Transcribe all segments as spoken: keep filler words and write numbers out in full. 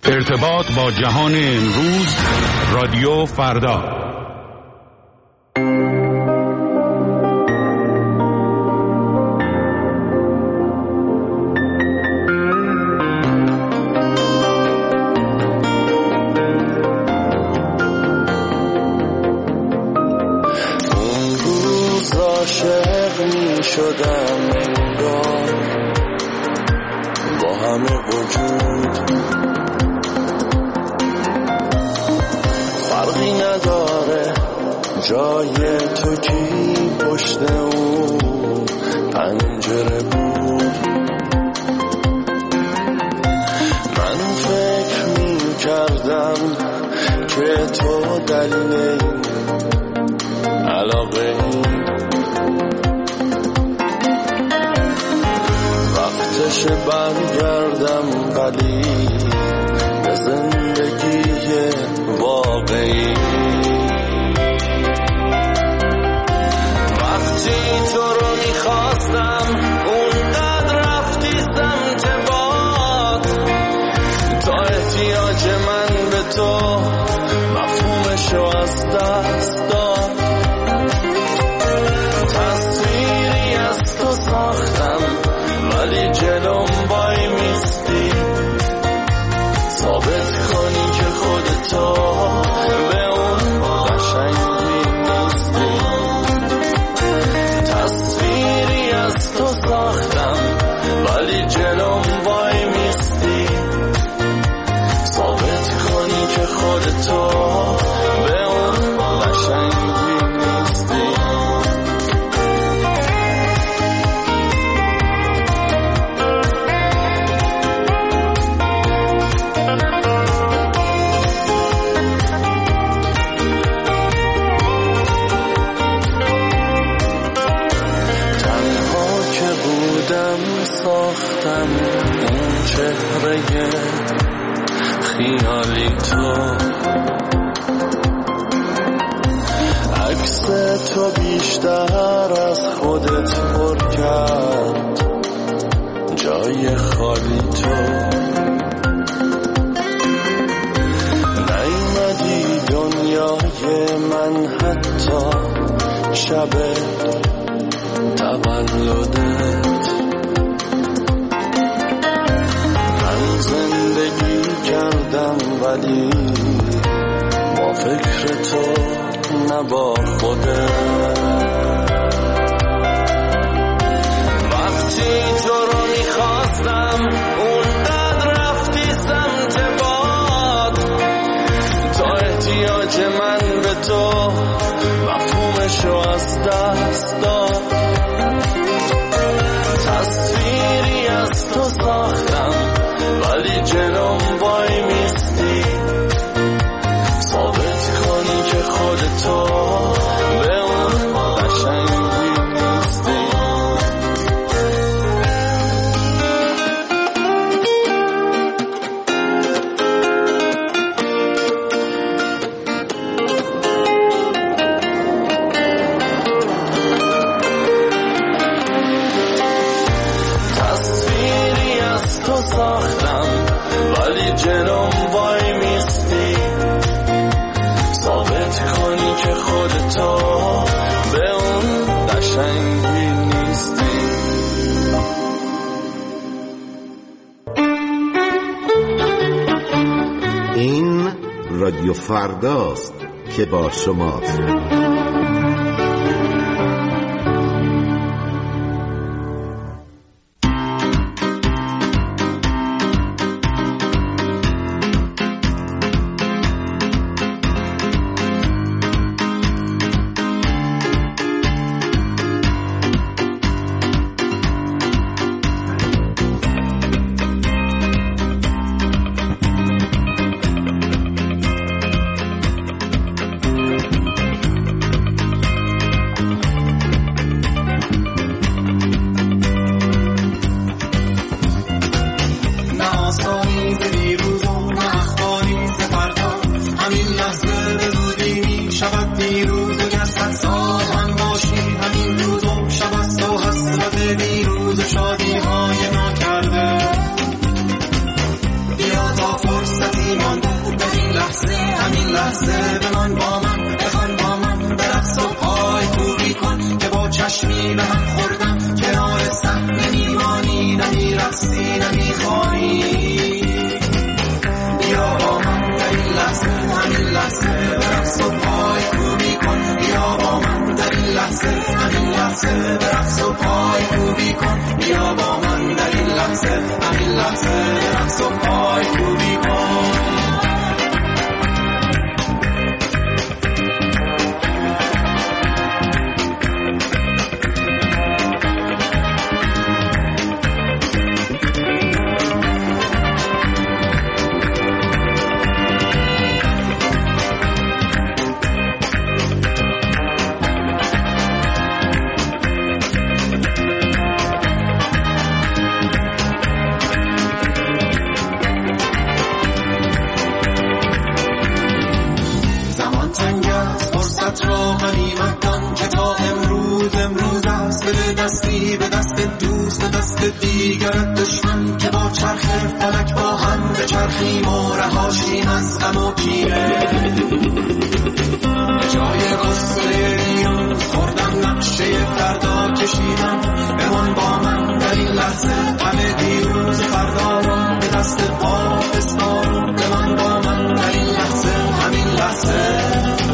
ارتباط با جهان امروز، رادیو فردا. اون روز عاشق می شدم انگار با همه وجود، فرقی نداره جای تو کی پشت اون پنجره بود. من فکر می کردم که تو دلیل علاقه وقتش برگردم ولی به زندگی واقعی. وقتی تو رو میخواستم اونقدر رفتی سمت باد، تا احتیاج من به تو مفهومشو از دست داد. تصویری از تو ساختم ولی جلوم وای میستی، ثابت کنی که خودتو به اون قشنگی نیستی. تصویری از تو ساختم ولی جلوم وای میستی، ثابت کنی که خودتو به اون قشنگی نیستی. ساختم اون چهره خیالی تو، عکس تو بیشتر از خودت پر کرد جای خالی تو. نیومدی دنیای من حتی شب تولدت. زندگی کردم ولی با فکر تو نه با خودت. وقتی تو رو میخواستم اونقدر رفتی سمت باد، تا احتیاج من به تو مفهومشو از دست داد. تصویری از تو ساختم ولی جلوم وای میستی، ثابت کنی که خودتو به اون قشنگی نیستی. تصویری از تو ساختم ولی جلوم وای میستی، ثابت کنی که خودتو به اون قشنگی نیستی. این رادیو فرداست که با شماست. شادی های ناکرده بیا تا فرصتی لحظه همین لحظه بمان با من، بخوان با من برقص و پای کوبی کن که با چشمی به هم خوردم کنار صحنه میمانی، نمیرقصی نمیخوانی. بیا با من در این لحظه همین لحظه برقص و پای کوبی کن، بیا با من در این لحظه همین لحظه برقص و پای کوبی کن، بیا با من در این لحظه همین لحظه برقص و پای کوبی کن. به دست دوست دست دیگر دشمن که با چرخ فلک با هم به چرخیم و رهاشیم از غم و کینه. به جای قصه دیروز خوردم نقشه فردا کشیدم، بمان با من در این لحظه همه دیروز فردا رو به دست پا بسپارم، بمان با من در این لحظه همین لحظه.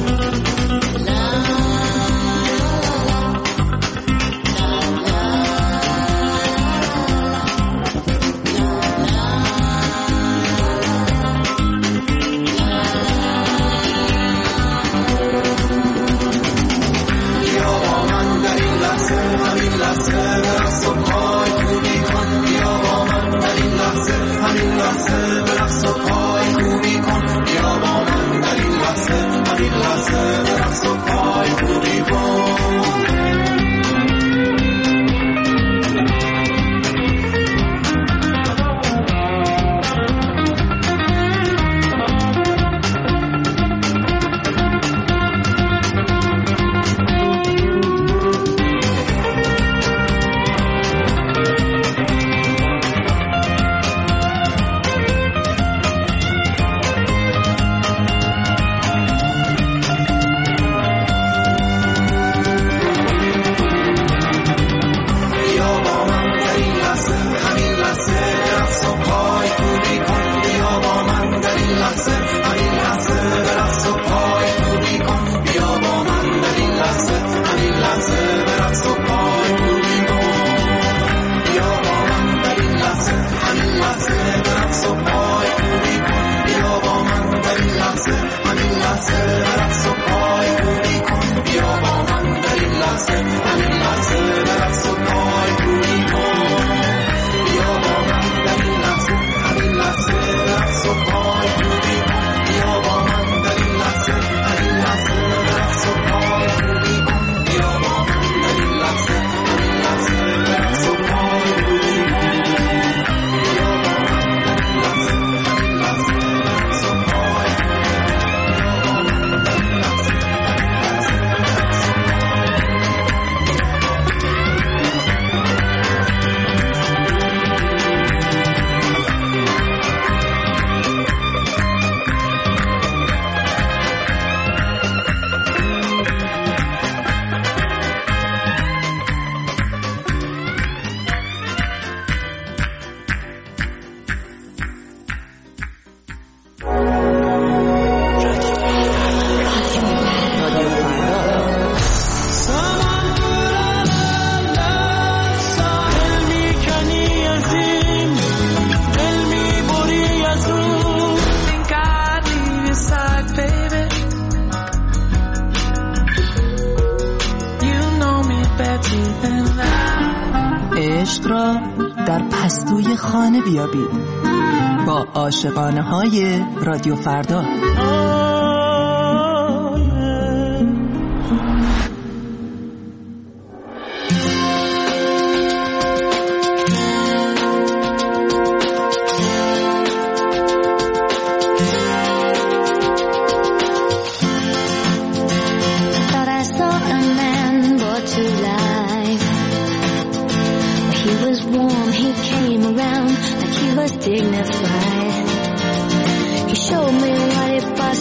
بیابید با عاشقانه های رادیو فردا. Dignified. He showed me what it was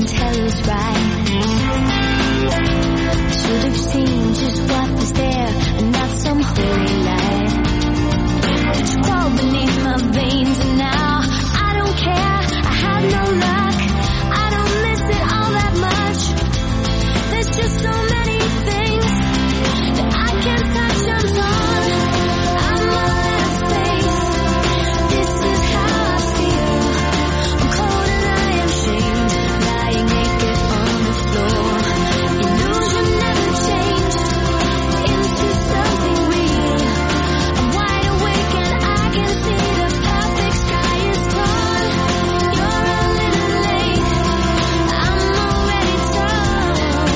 tell us right. Should have seen just what was there and not some holy light. It crawled beneath my veins and now I don't care. I have no luck. I don't miss it all that much. There's just so many things that I can't touch. I'm torn. I'm all out of space. This is how I feel. I'm cold and I am shamed, lying naked on the floor. Illusion never changed into something real. I'm wide awake and I can see the perfect sky is torn. You're a little late. I'm already torn.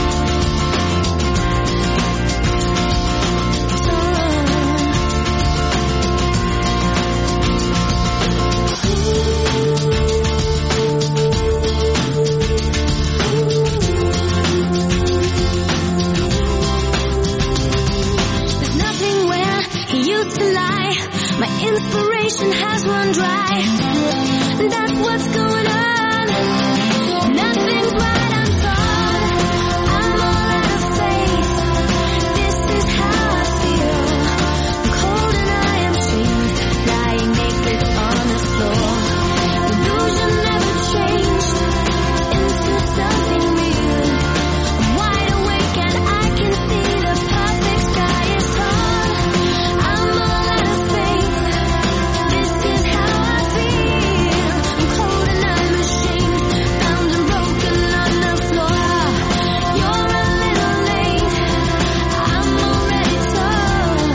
There's nothing where he used to lie. My inspiration has run dry. That's what's going on. Nothing's right, I'm torn. I'm all out of space. This is how I feel. I'm cold and I am shamed, lying naked on the floor. Illusion never changed into something real. I'm wide awake and I can see the perfect sky is torn. I'm all out of space. This is how I feel. I'm cold and I'm ashamed, bound and broken on the floor. You're a little late. I'm already torn.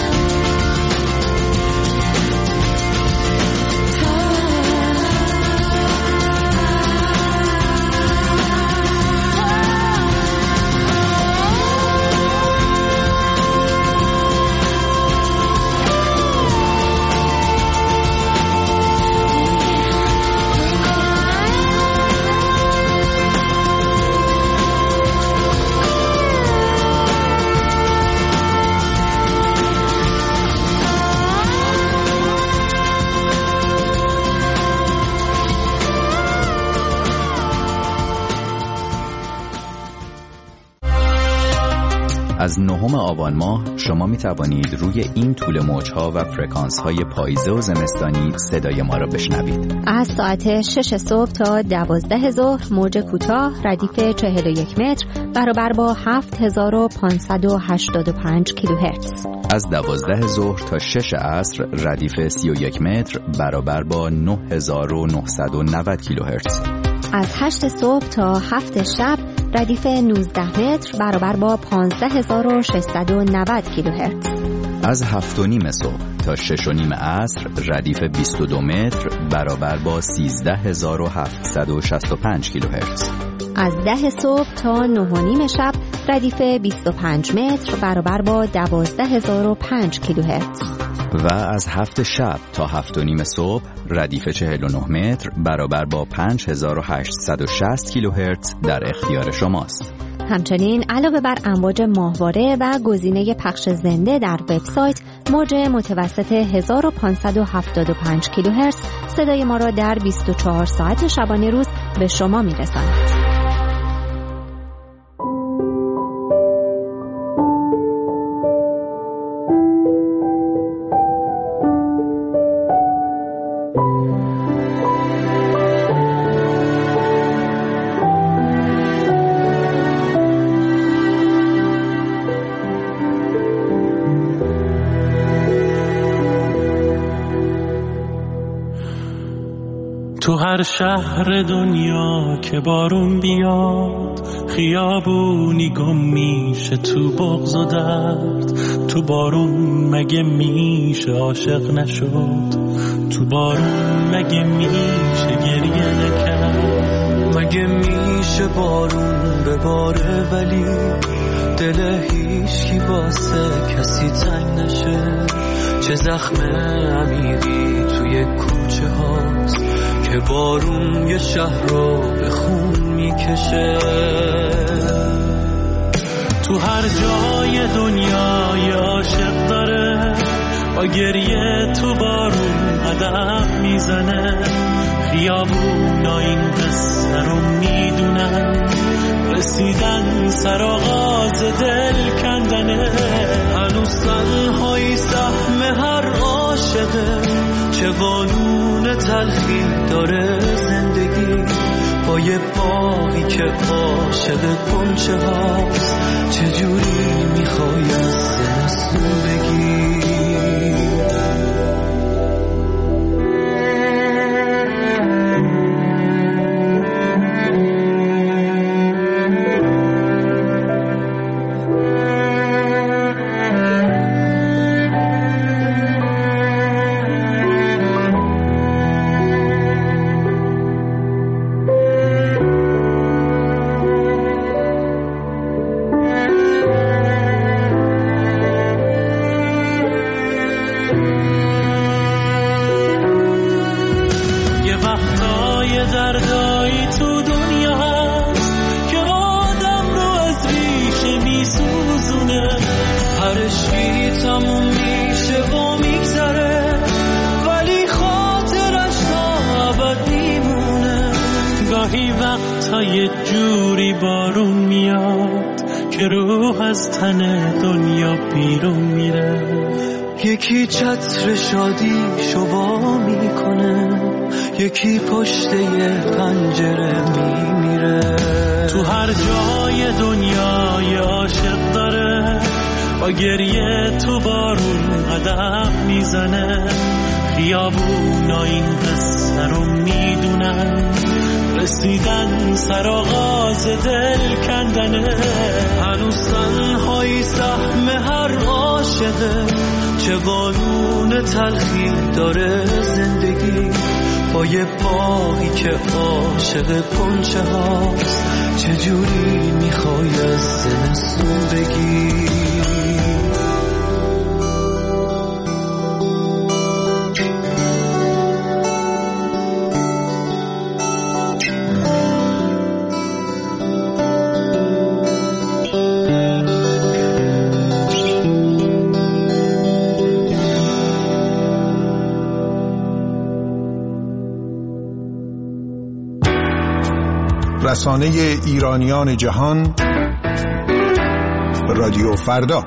از نهم آبان ماه شما می توانید روی این طول موج‌ها و فرکانس‌های پاییزه و زمستانی صدای ما را بشنوید. از ساعت شش صبح تا دوازده ظهر موج کوتاه ردیف چهل و یک متر برابر با هفت هزار و پانصد و هشتاد و پنج کیلوهرتز. از دوازده ظهر تا شش عصر ردیف سی و یک متر برابر با نه هزار و نهصد و نود کیلوهرتز. از هشت صبح تا هفت شب ردیف نوزده متر برابر با پانزده هزار و ششصد و نود کیلوهرتز. از هفت و نیم صبح تا شش و نیم عصر ردیف بیست و دو متر برابر با سیزده هزار و هفتصد و شصت و پنج کیلوهرتز. از ده صبح تا نه و نیم شب ردیف بیست و پنج متر برابر با دوازده هزار و پنج کیلوهرتز. و از هفت شب تا هفت و نیم صبح ردیف چهل و نه متر برابر با پنج هزار و هشتصد و شصت کیلوهرتز در اختیار شماست. همچنین علاوه بر امواج ماهواره و گزینه پخش زنده در وبسایت، موج متوسط هزار و پانصد و هفتاد و پنج کیلوهرتز صدای ما را در بیست و چهار ساعت شبانه روز به شما می‌رساند. تو هر شهر دنیا که بارون بیاد، خیابونی گم میشه تو بغض و درد. تو بارون مگه میشه عاشق نشد؟ تو بارون مگه میشه گریه نکرد؟ مگه میشه بارون بباره ولی دل هیچکی واسه کسی تنگ نشه؟ چه زخم عمیقی توی کوچه هاست که بارون یه شهر رو به خون میکشه. تو هر جای دنیا یه عاشق داره، با گریه تو بارون قدم میزنه. خیابونا این قصه سر و میدونن رسیدن سر آغاز دل کندنه. هنوز تنهایی سهم هر عاشقه، چه قانون تلخی داره زندگی با یه باقی که عاشق کنچه هاست. چجوری میخوای از زمستون بگی؟ یه جوری بارون میاد که روح از تن دنیا بیرون میره. یکی چتر شادی شبا میکنه، یکی پشت یه پنجره میمیره. تو هر جای دنیا یه عاشق داره، با گریه تو بارون قدم میزنه. خیابونا این قصه رو میدونن، رسیدن سر آغاز دل کندنه. هنوز تنهایی سهم هر عاشقه، چه قانون تلخی داره زندگی با یه باقی که عاشق کنچه هاست. چجوری میخوای از زمستون بگی؟ رسانه ایرانیان جهان، رادیو فردا.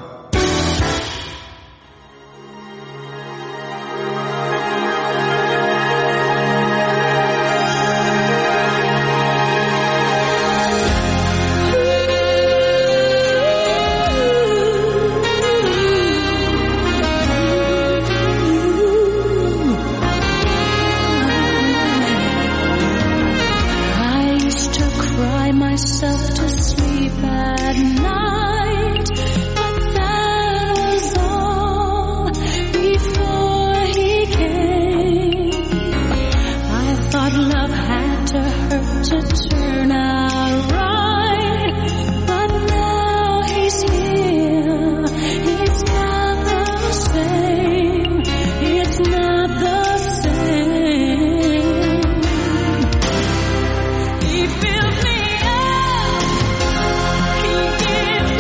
He filled me up, he gave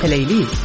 پلیلیست.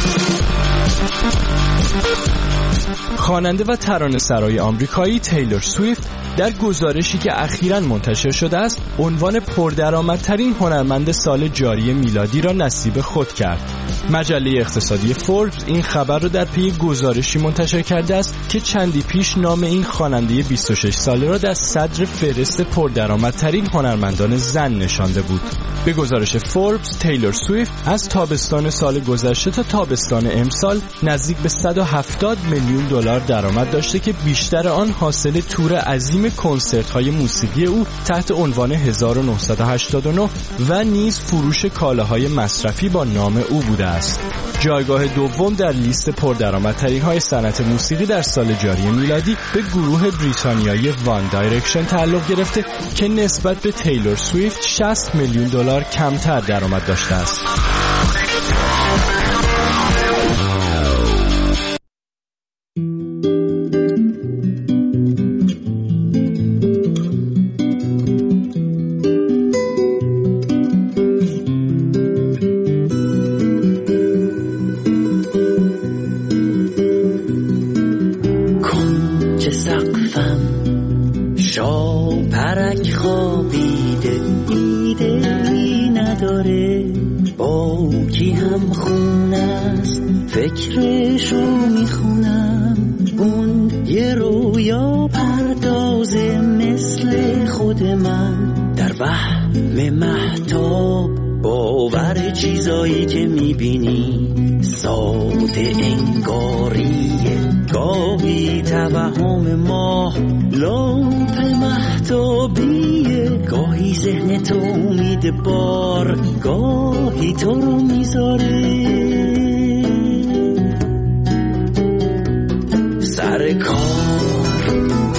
خواننده و ترانه‌سرای آمریکایی تیلور سویفت در گزارشی که اخیراً منتشر شده است عنوان پردرآمدترین هنرمند سال جاری میلادی را نصیب خود کرد. مجله اقتصادی فوربس این خبر را در پی گزارشی منتشر کرده است که چندی پیش نام این خواننده بیست و شش ساله را در صدر فهرست پردرآمدترین هنرمندان زن نشانده بود. به گزارش فوربس تیلور سویفت از تابستان سال گذشته تا تابستان امسال نزدیک به صد و هفتاد میلیون دلار درآمد داشته که بیشتر آن حاصل تور عظیم کنسرت‌های موسیقی او تحت عنوان هزار و نهصد و هشتاد و نه و نیز فروش کالاهای مصرفی با نام او بوده است. جایگاه دوم در لیست پردرآمدترین های صنعت موسیقی در سال جاری میلادی به گروه بریتانیایی وان دایرکشن تعلق گرفته که نسبت به تیلور سویفت شصت میلیون دلار کمتر درآمد داشته است. فکرشو میخونم اون یه رویا پردازه مثل خود من در وهم مهتاب باور چیزایی که میبینی ساده انگاریه گاهی توهم ماه لامپ مهتابیه گاهی ذهن تو امید بار گاهی تو رو میذاره سر کار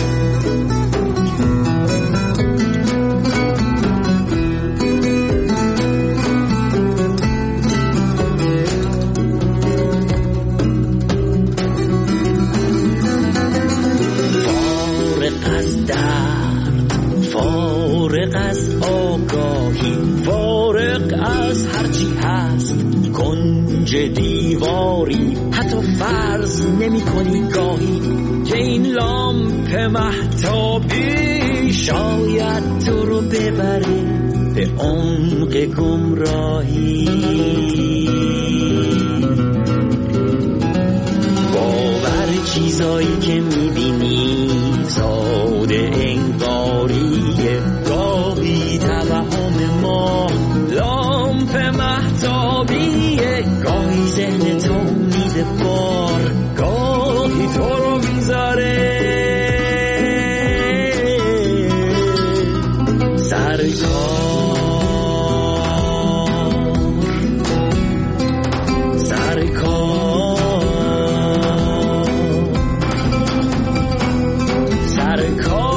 فارغ از درد فارغ از آگاهی فارغ از هرچی هست کنج دیواری حتی فرض نمی کنی گاهی که این لامپ مهتابی شاید تو رو ببره به عمق گمراهی باور چیزایی که میبینی ساده انگاریه گاهی توهم ما لامپ مهتابیه گاهی ذهن تو میده بار گاهی تو رو میذاره سر کار سر کار سر کار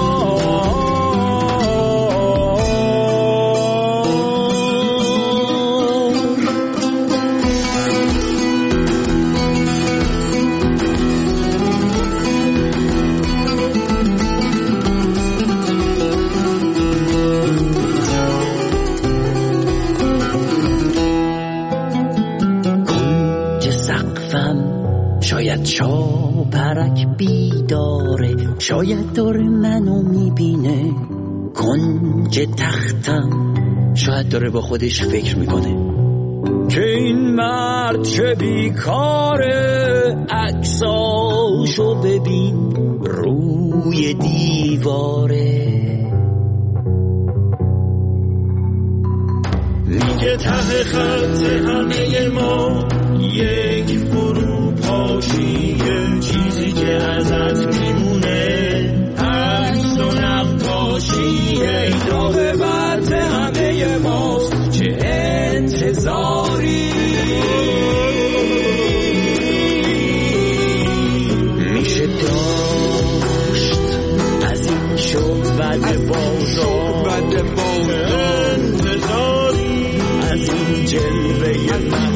شاید چاپرک بیداره شاید داره منو میبینه کنج تختم شاید داره با خودش فکر میکنه که این مرد چه بیکاره عکساشو ببین روی دیواره میگه ته خط همه ما یک فرو پاشیه چیزی که ازت میمونه عکس و نقاشیه داغ بط همه ماست چه انتظاری میشه داشت از این شعبد بازار انتظاری از این جلوه